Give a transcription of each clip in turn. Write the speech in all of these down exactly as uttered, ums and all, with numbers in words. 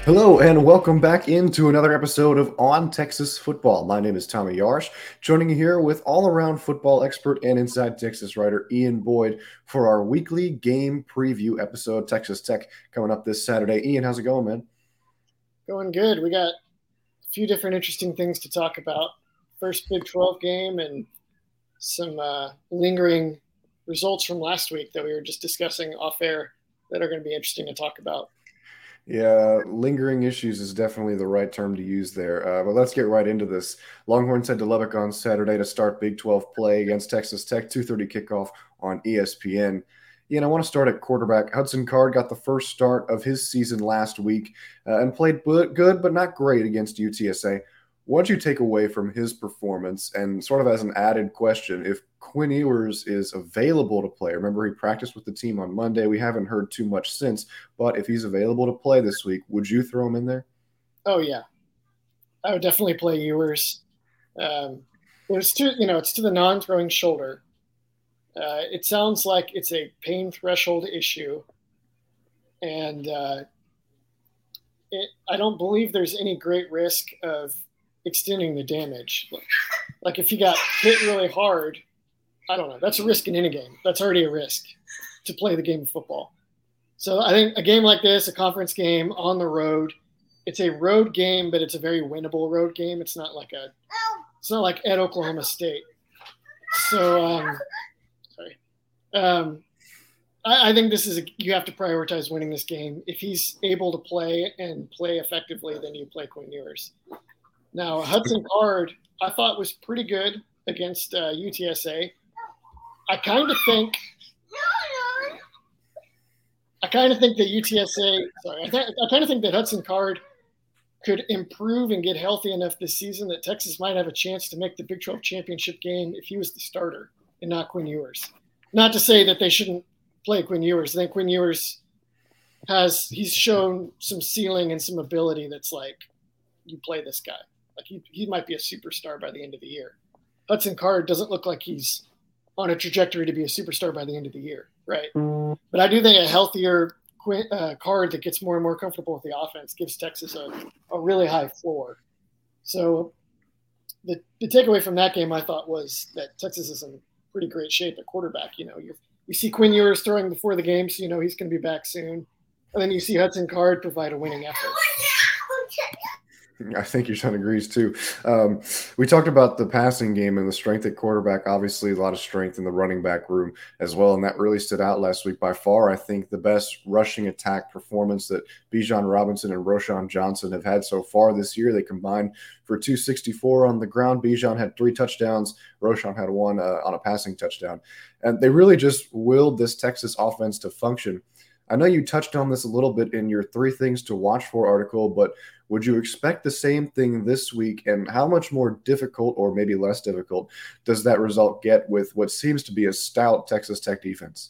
Hello and welcome back into another episode of On Texas Football. My name is Tommy Yarsh, joining you here with all-around football expert and Inside Texas writer Ian Boyd for our weekly game preview episode. Texas Tech coming up this Saturday. Ian, how's it going, man? Going good. We got a few different interesting things to talk about. First Big twelve game and some uh, lingering results from last week that we were just discussing off air that are going to be interesting to talk about. Yeah, lingering issues is definitely the right term to use there. Uh, but let's get right into this. Longhorns head to Lubbock on Saturday to start Big twelve play against Texas Tech, two thirty kickoff on E S P N. Ian, I want to start at quarterback. Hudson Card got the first start of his season last week uh, and played good, but not great against U T S A. What did you take away from his performance? And sort of as an added question, if Quinn Ewers is available to play, remember he practiced with the team on Monday. We haven't heard too much since, but if he's available to play this week, would you throw him in there? Oh yeah, I would definitely play Ewers. Um, it's to you know it's to the non-throwing shoulder. Uh, it sounds like it's a pain threshold issue, and uh, it, I don't believe there's any great risk of extending the damage. Like if you got hit really hard, I don't know. That's a risk in any game. That's already a risk to play the game of football. So I think a game like this, a conference game on the road, it's a road game, but it's a very winnable road game. It's not like a, it's not like at Oklahoma State. So, um, sorry. Um, I, I think this is a, you have to prioritize winning this game. If he's able to play and play effectively, then you play Quinn Ewers. Now, Hudson Card, I thought was pretty good against uh, U T S A. I kind of think, I kind of think that U T S A, sorry, I, th- I kind of think that Hudson Card could improve and get healthy enough this season that Texas might have a chance to make the Big twelve championship game if he was the starter and not Quinn Ewers. Not to say that they shouldn't play Quinn Ewers. I think Quinn Ewers has, he's shown some ceiling and some ability that's like, you play this guy. Like he, he might be a superstar by the end of the year. Hudson Card doesn't look like he's on a trajectory to be a superstar by the end of the year, right? But I do think a healthier uh, Card that gets more and more comfortable with the offense gives Texas a, a really high floor. So the, the takeaway from that game, I thought, was that Texas is in pretty great shape at quarterback. You know, you you see Quinn Ewers throwing before the game, so you know he's going to be back soon. And then you see Hudson Card provide a winning effort. I think your son agrees too. Um, we talked about the passing game and the strength at quarterback. Obviously, a lot of strength in the running back room as well, and that really stood out last week. By far, I think the best rushing attack performance that Bijan Robinson and Roschon Johnson have had so far this year. They combined for two sixty-four on the ground. Bijan had three touchdowns. Roschon had one uh, on a passing touchdown, and they really just willed this Texas offense to function. I know you touched on this a little bit in your three things to watch for article, but would you expect the same thing this week? And how much more difficult or maybe less difficult does that result get with what seems to be a stout Texas Tech defense?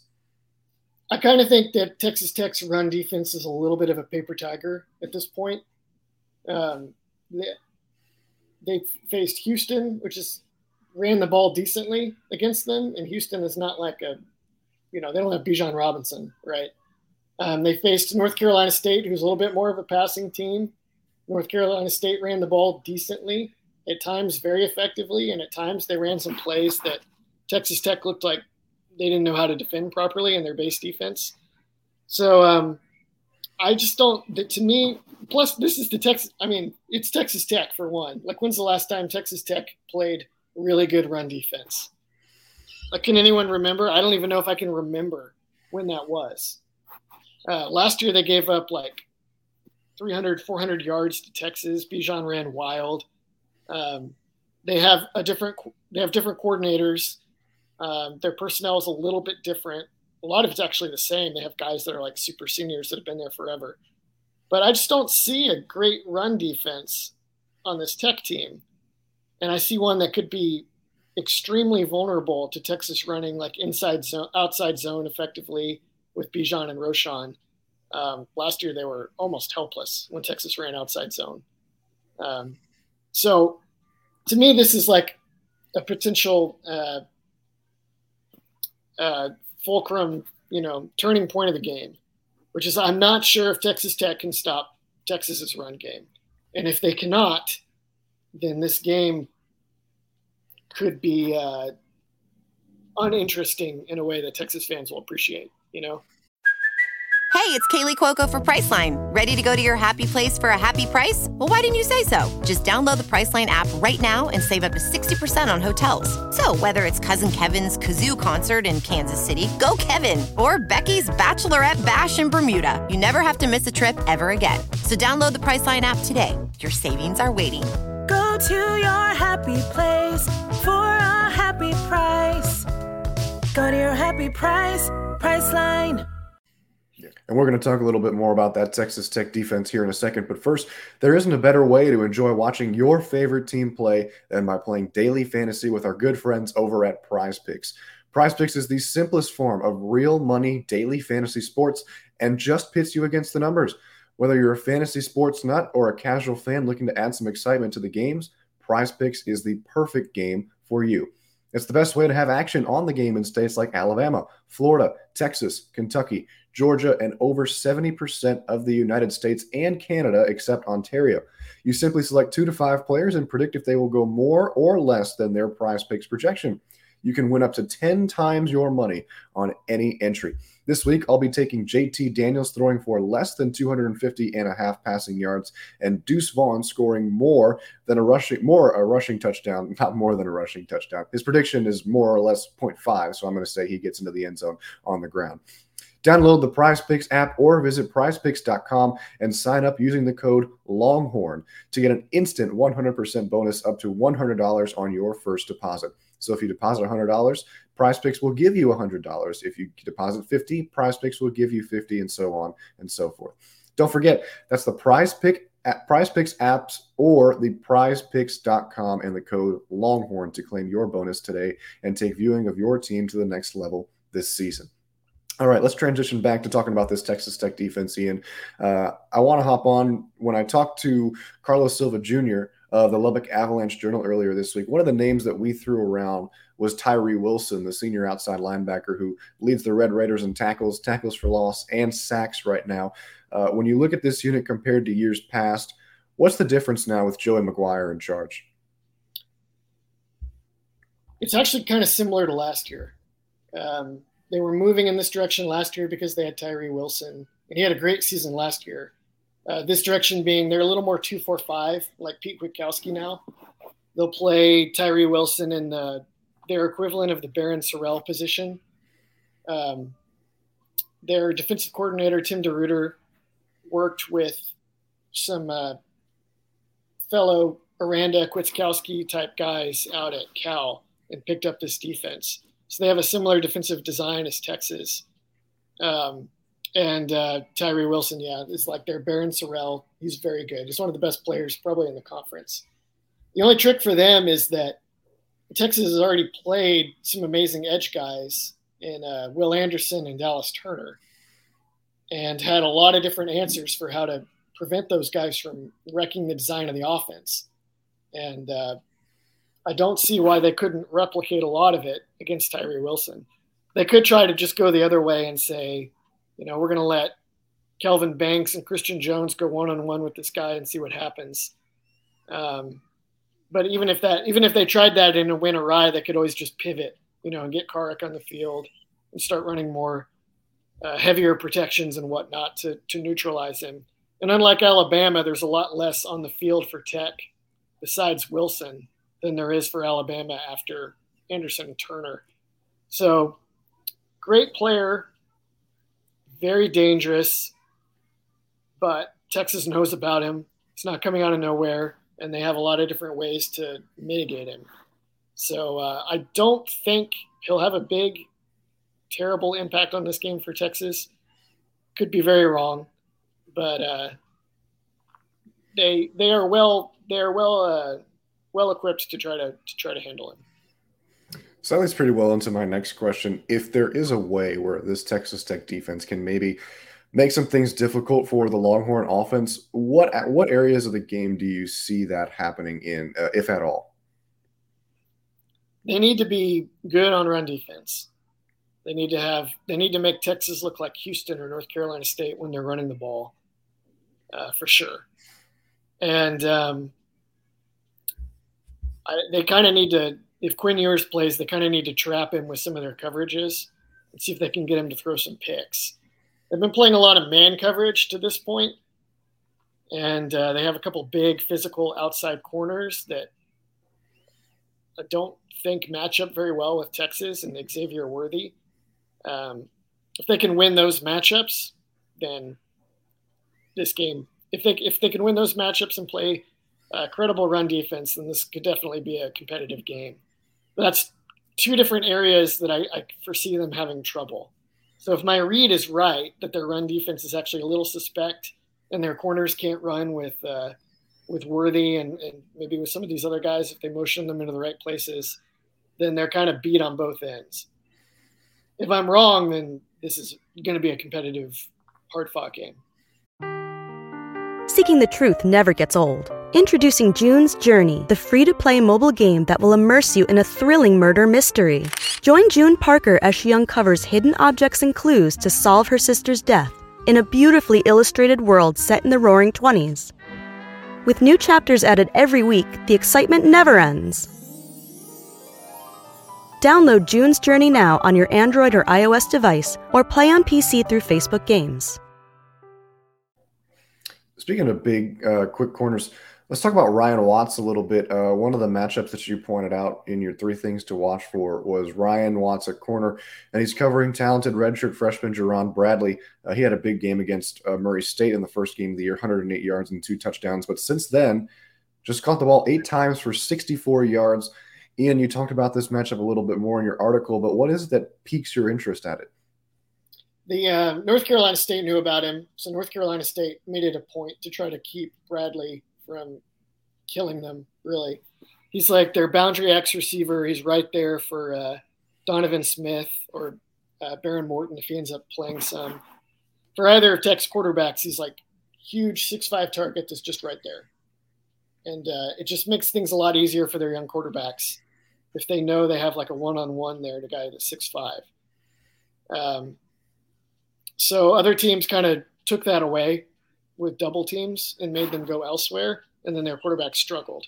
I kind of think that Texas Tech's run defense is a little bit of a paper tiger at this point. Um, they, they faced Houston, which is ran the ball decently against them. And Houston is not like a, you know, they don't have Bijan Robinson, right? Um, they faced North Carolina State, who's a little bit more of a passing team. North Carolina State ran the ball decently, at times very effectively, and at times they ran some plays that Texas Tech looked like they didn't know how to defend properly in their base defense. So um, I just don't – to me – plus this is the Texas – I mean, it's Texas Tech for one. Like when's the last time Texas Tech played really good run defense? Like can anyone remember? I don't even know if I can remember when that was. Uh, last year they gave up like three hundred, four hundred yards to Texas. Bijan ran wild. Um, they have a different they have different coordinators. Um, their personnel is a little bit different. A lot of it's actually the same. They have guys that are like super seniors that have been there forever. But I just don't see a great run defense on this Tech team. And I see one that could be extremely vulnerable to Texas running like inside zone, outside zone effectively with Bijan and Roschon. Um, last year, they were almost helpless when Texas ran outside zone. Um, so to me, this is like a potential uh, uh, fulcrum, you know, turning point of the game, which is I'm not sure if Texas Tech can stop Texas's run game. And if they cannot, then this game could be uh, uninteresting in a way that Texas fans will appreciate, you know? Hey, it's Kaylee Cuoco for Priceline. Ready to go to your happy place for a happy price? Well, why didn't you say so? Just download the Priceline app right now and save up to sixty percent on hotels. So whether it's Cousin Kevin's Kazoo Concert in Kansas City, go Kevin, or Becky's Bachelorette Bash in Bermuda, you never have to miss a trip ever again. So download the Priceline app today. Your savings are waiting. Go to your happy place for a happy price. Go to your happy price, Priceline. And we're going to talk a little bit more about that Texas Tech defense here in a second. But first, there isn't a better way to enjoy watching your favorite team play than by playing daily fantasy with our good friends over at Prize Picks. Prize Picks is the simplest form of real money daily fantasy sports and just pits you against the numbers. Whether you're a fantasy sports nut or a casual fan looking to add some excitement to the games, Prize Picks is the perfect game for you. It's the best way to have action on the game in states like Alabama, Florida, Texas, Kentucky, Georgia, and over seventy percent of the United States and Canada except Ontario. You simply select two to five players and predict if they will go more or less than their Prize Picks projection. You can win up to ten times your money on any entry. This week, I'll be taking J T Daniels throwing for less than two hundred fifty and a half passing yards and Deuce Vaughn scoring more than a rushing, more a rushing touchdown, not more than a rushing touchdown. His prediction is more or less zero point five, so I'm going to say he gets into the end zone on the ground. Download the Prize Picks app or visit prize picks dot com and sign up using the code LONGHORN to get an instant one hundred percent bonus up to one hundred dollars on your first deposit. So if you deposit one hundred dollars, Prize Picks will give you one hundred dollars. If you deposit fifty dollars, Prize Picks will give you fifty dollars, and so on and so forth. Don't forget, that's the Prize Pick at Prize Picks apps or the prize picks dot com and the code LONGHORN to claim your bonus today and take viewing of your team to the next level this season. All right, let's transition back to talking about this Texas Tech defense, Ian. Uh, I want to hop on. When I talked to Carlos Silva Junior of the Lubbock Avalanche Journal earlier this week, one of the names that we threw around was Tyree Wilson, the senior outside linebacker who leads the Red Raiders in tackles, tackles for loss, and sacks right now. Uh, when you look at this unit compared to years past, what's the difference now with Joey McGuire in charge? It's actually kind of similar to last year. Um, They were moving in this direction last year because they had Tyree Wilson, and he had a great season last year. Uh, this direction being they're a little more two four five, like Pete Kwiatkowski now. They'll play Tyree Wilson in the, their equivalent of the Barron Sorrell position. Um, their defensive coordinator, Tim DeRuyter, worked with some uh, fellow Aranda Kwiatkowski type guys out at Cal and picked up this defense. So they have a similar defensive design as Texas. Um, and uh, Tyree Wilson, yeah, is like their Barron Sorrell. He's very good. He's one of the best players probably in the conference. The only trick for them is that Texas has already played some amazing edge guys in uh, Will Anderson and Dallas Turner and had a lot of different answers for how to prevent those guys from wrecking the design of the offense. And uh, I don't see why they couldn't replicate a lot of it against Tyree Wilson. They could try to just go the other way and say, you know, we're going to let Kelvin Banks and Christian Jones go one-on-one with this guy and see what happens. Um, but even if that, even if they tried that and it went awry, they could always just pivot, you know, and get Carrick on the field and start running more uh, heavier protections and whatnot to, to neutralize him. And unlike Alabama, there's a lot less on the field for Tech besides Wilson than there is for Alabama after Anderson and Turner. So great player, very dangerous, but Texas knows about him. He's not coming out of nowhere, and they have a lot of different ways to mitigate him. So uh, I don't think he'll have a big, terrible impact on this game for Texas. Could be very wrong, but uh, they they are well they are well uh, well equipped to try to to try to handle him. So that leads pretty well into my next question. If there is a way where this Texas Tech defense can maybe make some things difficult for the Longhorn offense, what what areas of the game do you see that happening in, uh, if at all? They need to be good on run defense. They need to have they need to make Texas look like Houston or North Carolina State when they're running the ball. uh, for sure. And um, I, they kind of need to, if Quinn Ewers plays, they kind of need to trap him with some of their coverages and see if they can get him to throw some picks. They've been playing a lot of man coverage to this point, and uh, they have a couple big physical outside corners that I don't think match up very well with Texas and Xavier Worthy. Um, if they can win those matchups, then this game, if they if they can win those matchups and play a credible run defense, then this could definitely be a competitive game. But that's two different areas that I, I foresee them having trouble. So if my read is right, that their run defense is actually a little suspect and their corners can't run with uh, with Worthy and, and maybe with some of these other guys, if they motion them into the right places, then they're kind of beat on both ends. If I'm wrong, then this is going to be a competitive, hard-fought game. Seeking the truth never gets old. Introducing June's Journey, the free-to-play mobile game that will immerse you in a thrilling murder mystery. Join June Parker as she uncovers hidden objects and clues to solve her sister's death in a beautifully illustrated world set in the roaring twenties. With new chapters added every week, the excitement never ends. Download June's Journey now on your Android or iOS device or play on P C through Facebook Games. Speaking of big, uh, quick corners, let's talk about Ryan Watts a little bit. Uh, one of the matchups that you pointed out in your three things to watch for was Ryan Watts at corner, and he's covering talented redshirt freshman Jerron Bradley. Uh, he had a big game against uh, Murray State in the first game of the year, one hundred eight yards and two touchdowns. But since then, just caught the ball eight times for sixty-four yards. Ian, you talked about this matchup a little bit more in your article, but what is it that piques your interest at it? The uh, North Carolina State knew about him, so North Carolina State made it a point to try to keep Bradley from killing them, really. He's like their boundary X receiver. He's right there for uh, Donovan Smith or uh, Baron Morton if he ends up playing some. For either of Tech's quarterbacks, he's like huge six five target that's just right there. And uh, it just makes things a lot easier for their young quarterbacks if they know they have like a one-on-one there to guy that's six five. Um, so other teams kind of took that away with double teams and made them go elsewhere, and then their quarterback struggled.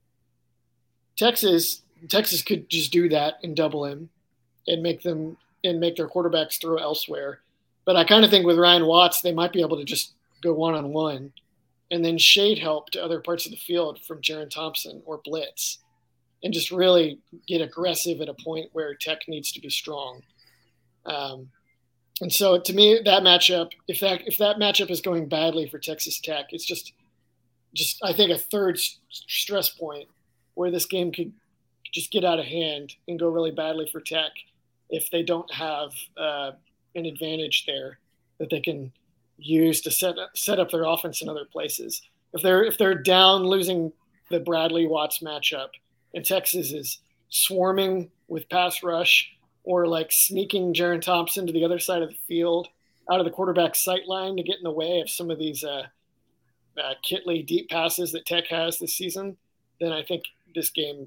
Texas Texas could just do that and double him and make them and make their quarterbacks throw elsewhere. But I kind of think with Ryan Watts, they might be able to just go one-on-one and then shade help to other parts of the field from Jaron Thompson or blitz and just really get aggressive at a point where Tech needs to be strong. Um, and so to me, that matchup, if that if that matchup is going badly for Texas Tech, it's just just I think a third stress point where this game could just get out of hand and go really badly for Tech if they don't have uh, an advantage there that they can use to set up, set up their offense in other places. If they're if they're down losing the Bradley Watts matchup and Texas is swarming with pass rush or like sneaking Jaron Thompson to the other side of the field out of the quarterback's sight line to get in the way of some of these uh, uh, Kitley deep passes that Tech has this season, then I think this game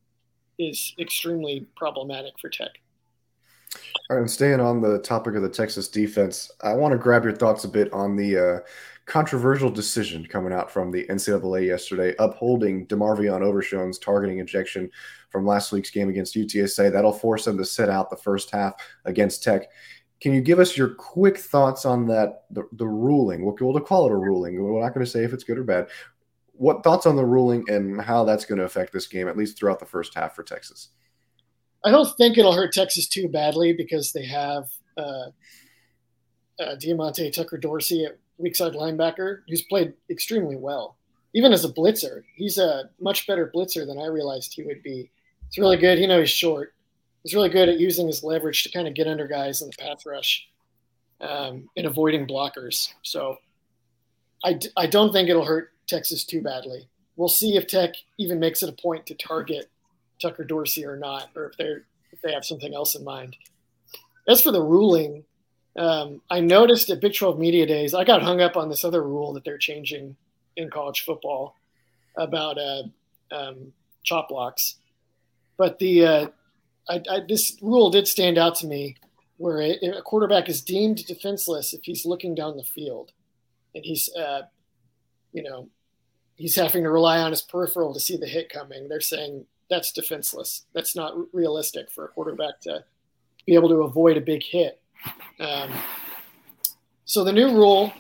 is extremely problematic for Tech. All right, and staying on the topic of the Texas defense, I want to grab your thoughts a bit on the uh, controversial decision coming out from the N C double A yesterday, upholding DeMarvion Overshown's targeting ejection from last week's game against U T S A. That'll force them to sit out the first half against Tech. Can you give us your quick thoughts on that, the, the ruling? We'll, we'll call it a ruling. We're not going to say if it's good or bad. What thoughts on the ruling and how that's going to affect this game, at least throughout the first half for Texas? I don't think it'll hurt Texas too badly because they have uh, uh, Diamante Tucker Dorsey at weak side linebacker, who's played extremely well. Even as a blitzer, he's a much better blitzer than I realized he would be. He's really good. You know, he's short. He's really good at using his leverage to kind of get under guys in the pass rush um, and avoiding blockers. So I, d- I don't think it'll hurt Texas too badly. We'll see if Tech even makes it a point to target Tucker Dorsey or not, or if they're if they have something else in mind. As for the ruling, um, I noticed at Big twelve Media Days, I got hung up on this other rule that they're changing in college football about uh, um, chop blocks. But the uh, I, I, this rule did stand out to me, where a, a quarterback is deemed defenseless if he's looking down the field, and he's uh, you know, he's having to rely on his peripheral to see the hit coming. They're saying that's defenseless. That's not realistic for a quarterback to be able to avoid a big hit. Um, so the new rule,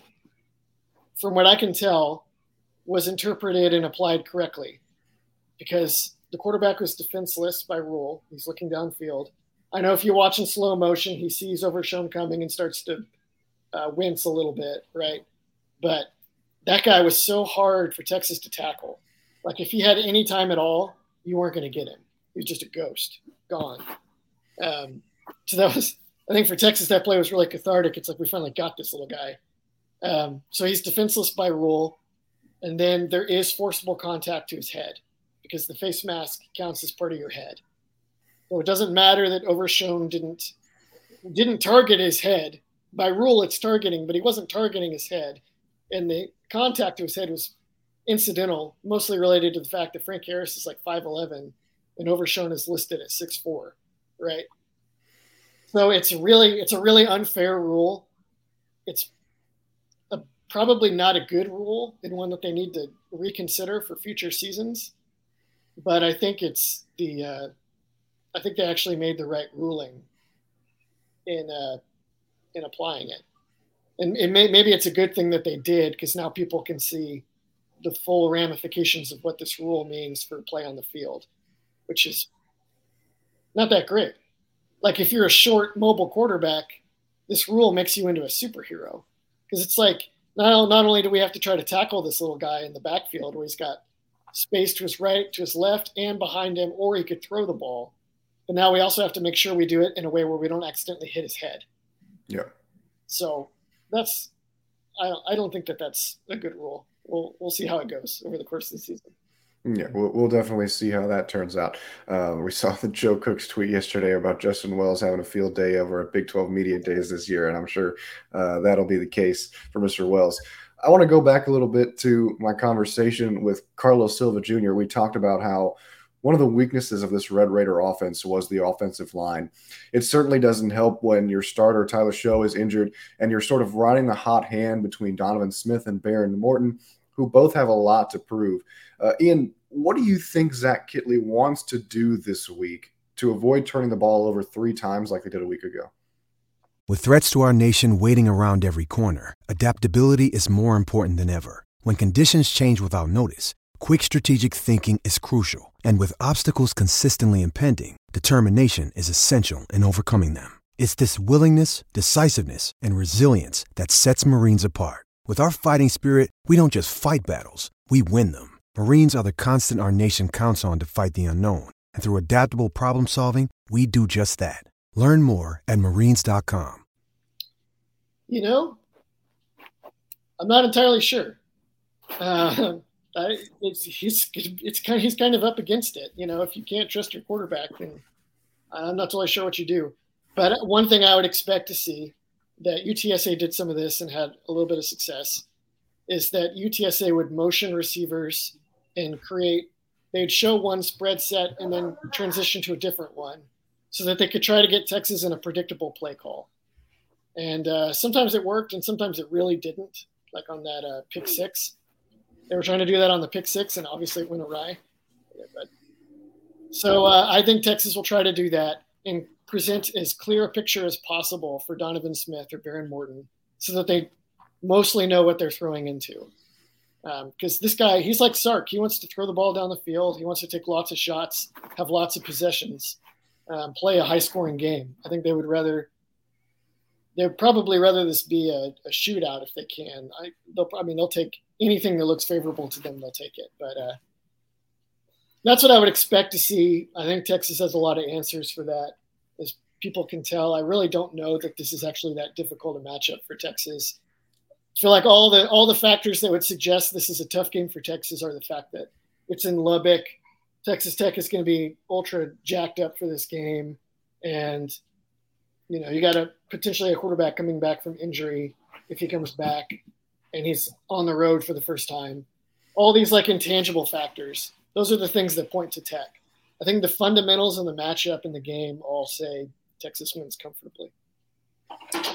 from what I can tell, was interpreted and applied correctly because the quarterback was defenseless by rule. He's looking downfield. I know if you watch in slow motion, he sees Overshown coming and starts to uh, wince a little bit, right? But that guy was so hard for Texas to tackle. Like if he had any time at all, you weren't going to get him. He was just a ghost, gone. Um, so that was, I think for Texas, that play was really cathartic. It's like we finally got this little guy. Um, so he's defenseless by rule. And then there is forcible contact to his head because the face mask counts as part of your head. So it doesn't matter that Overshown didn't didn't target his head. By rule, it's targeting, but he wasn't targeting his head. And the contact to his head was incidental, mostly related to the fact that Frank Harris is like five eleven and Overshown is listed at six four, right? So it's really it's a really unfair rule. It's a, probably not a good rule and one that they need to reconsider for future seasons. But I think it's the uh, I think they actually made the right ruling in uh, in applying it. And it may, maybe it's a good thing that they did because now people can see the full ramifications of what this rule means for play on the field, which is not that great. Like if you're a short mobile quarterback, this rule makes you into a superhero because it's like not, not only do we have to try to tackle this little guy in the backfield where he's got space to his right, to his left, and behind him, or he could throw the ball. But now we also have to make sure we do it in a way where we don't accidentally hit his head. Yeah. So that's I don't, I don't think that that's a good rule. We'll we'll see how it goes over the course of the season. Yeah, we'll, we'll definitely see how that turns out. Uh, we saw the Joe Cooks tweet yesterday about Justin Wells having a field day over at Big twelve Media Days this year, and I'm sure uh, that'll be the case for Mister Wells. I want to go back a little bit to my conversation with Carlos Silva Junior We talked about how one of the weaknesses of this Red Raider offense was the offensive line. It certainly doesn't help when your starter, Tyler Show, is injured and you're sort of riding the hot hand between Donovan Smith and Behren Morton, who both have a lot to prove. Uh, Ian, what do you think Zach Kittley wants to do this week to avoid turning the ball over three times like they did a week ago? With threats to our nation waiting around every corner, adaptability is more important than ever. When conditions change without notice, quick strategic thinking is crucial. And with obstacles consistently impending, determination is essential in overcoming them. It's this willingness, decisiveness, and resilience that sets Marines apart. With our fighting spirit, we don't just fight battles, we win them. Marines are the constant our nation counts on to fight the unknown. And through adaptable problem solving, we do just that. Learn more at marines dot com. You know, I'm not entirely sure. Uh, I, it's he's it's kind of, he's kind of up against it. You know, if you can't trust your quarterback, then I'm not totally sure what you do. But one thing I would expect to see that U T S A did some of this and had a little bit of success is that U T S A would motion receivers and create. They'd show one spread set and then transition to a different one, so that they could try to get Texas in a predictable play call. And uh, sometimes it worked, and sometimes it really didn't. Like on that uh, pick six. They were trying to do that on the pick six, and obviously it went awry. Yeah, but, so uh, I think Texas will try to do that and present as clear a picture as possible for Donovan Smith or Behren Morton so that they mostly know what they're throwing into. Because um, this guy, he's like Sark. He wants to throw the ball down the field. He wants to take lots of shots, have lots of possessions, um, play a high-scoring game. I think they would rather – they'd probably rather this be a, a shootout if they can. I, they'll, I mean, they'll take – anything that looks favorable to them, they'll take it. But uh, that's what I would expect to see. I think Texas has a lot of answers for that. As people can tell, I really don't know that this is actually that difficult a matchup for Texas. I feel like all the all the factors that would suggest this is a tough game for Texas are the fact that it's in Lubbock. Texas Tech is going to be ultra jacked up for this game. And, you know, you got a potentially a quarterback coming back from injury if he comes back. And he's on the road for the first time. All these like intangible factors, those are the things that point to Tech. I think the fundamentals in the matchup in the game all say Texas wins comfortably.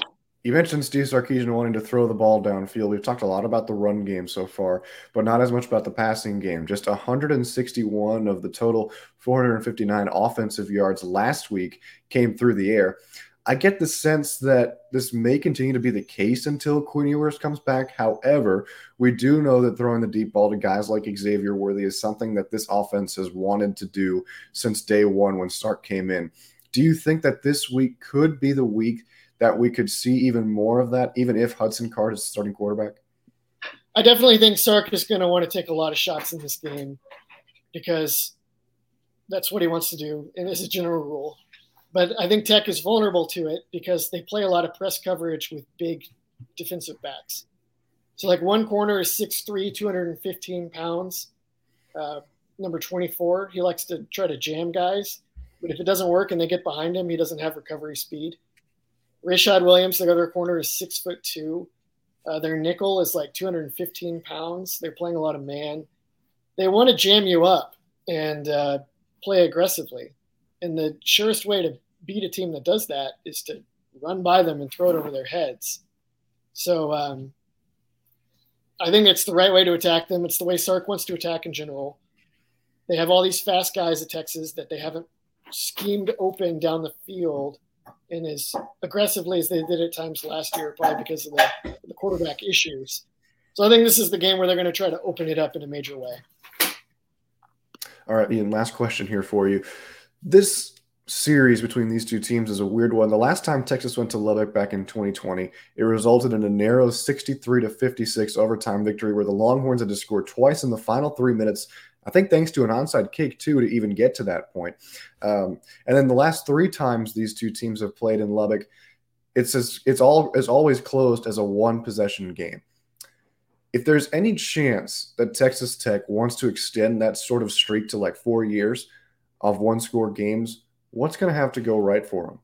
You mentioned Steve Sarkisian wanting to throw the ball downfield. We've talked a lot about the run game so far, but not as much about the passing game. Just one hundred sixty-one of the total four hundred fifty-nine offensive yards last week came through the air. I get the sense that this may continue to be the case until Quinn Ewers comes back. However, we do know that throwing the deep ball to guys like Xavier Worthy is something that this offense has wanted to do since day one when Sark came in. Do you think that this week could be the week that we could see even more of that, even if Hudson Card is the starting quarterback? I definitely think Sark is going to want to take a lot of shots in this game because that's what he wants to do, and as a general rule. But I think Tech is vulnerable to it because they play a lot of press coverage with big defensive backs. So, like, one corner is six three, two hundred fifteen pounds, uh, number twenty-four. He likes to try to jam guys, but if it doesn't work and they get behind him, he doesn't have recovery speed. Rashad Williams, the other corner, is six foot two. Uh, their nickel is like two hundred fifteen pounds. They're playing a lot of man. They want to jam you up and uh, play aggressively. And the surest way to beat a team that does that is to run by them and throw it over their heads. So um, I think it's the right way to attack them. It's the way Sark wants to attack in general. They have all these fast guys at Texas that they haven't schemed open down the field and as aggressively as they did at times last year, probably because of the, the quarterback issues. So I think this is the game where they're going to try to open it up in a major way. All right, Ian, last question here for you. This series between these two teams is a weird one. The last time Texas went to Lubbock back in twenty twenty, it resulted in a narrow sixty-three to fifty-six overtime victory where the Longhorns had to score twice in the final three minutes, I think thanks to an onside kick, too, to even get to that point. Um, and then the last three times these two teams have played in Lubbock, it's as, it's all it's always closed as a one-possession game. If there's any chance that Texas Tech wants to extend that sort of streak to like four years of one-score games, what's going to have to go right for them?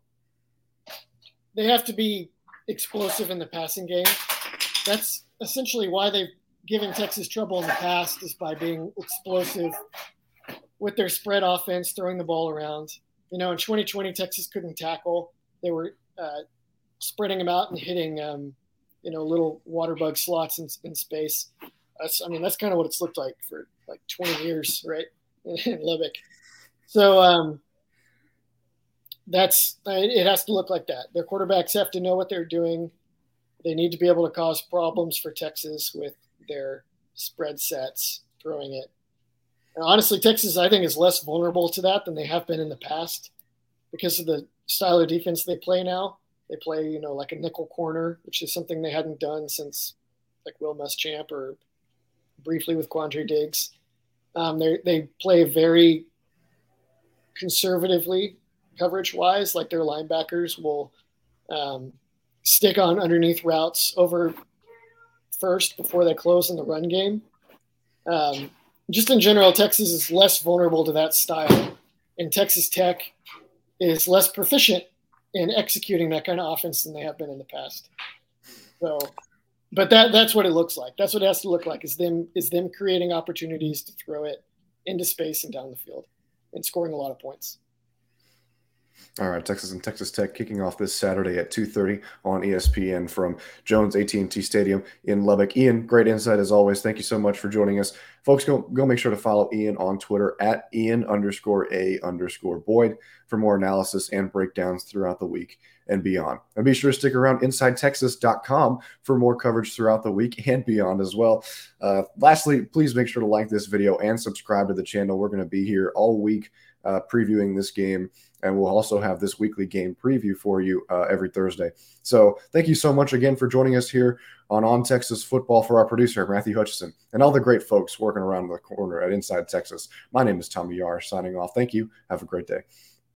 They have to be explosive in the passing game. That's essentially why they've given Texas trouble in the past, is by being explosive with their spread offense, throwing the ball around. You know, in twenty twenty, Texas couldn't tackle. They were uh, spreading them out and hitting, um, you know, little water bug slots in, in space. That's, I mean, that's kind of what it's looked like for like twenty years, right, in, in Lubbock. So um, that's it has to look like that. Their quarterbacks have to know what they're doing. They need to be able to cause problems for Texas with their spread sets, throwing it. And honestly, Texas, I think, is less vulnerable to that than they have been in the past because of the style of defense they play now. They play, you know, like a nickel corner, which is something they hadn't done since like Will Muschamp or briefly with Quandre Diggs. Um, they they play very conservatively coverage-wise, like their linebackers will um, stick on underneath routes over first before they close in the run game. Um, just in general, Texas is less vulnerable to that style, and Texas Tech is less proficient in executing that kind of offense than they have been in the past. So, but that that's what it looks like. That's what it has to look like, is them is them creating opportunities to throw it into space and down the field and scoring a lot of points. All right, Texas and Texas Tech kicking off this Saturday at two thirty on E S P N from Jones A T and T Stadium in Lubbock. Ian, great insight as always. Thank you so much for joining us. Folks, go, go make sure to follow Ian on Twitter at Ian underscore A underscore Boyd for more analysis and breakdowns throughout the week and beyond. And be sure to stick around inside texas dot com for more coverage throughout the week and beyond as well. Uh, lastly, please make sure to like this video and subscribe to the channel. We're going to be here all week uh, previewing this game, and we'll also have this weekly game preview for you uh, every Thursday. So thank you so much again for joining us here on On Texas Football. For our producer, Matthew Hutchison, and all the great folks working around the corner at Inside Texas. My name is Tommy Yar, signing off. Thank you. Have a great day.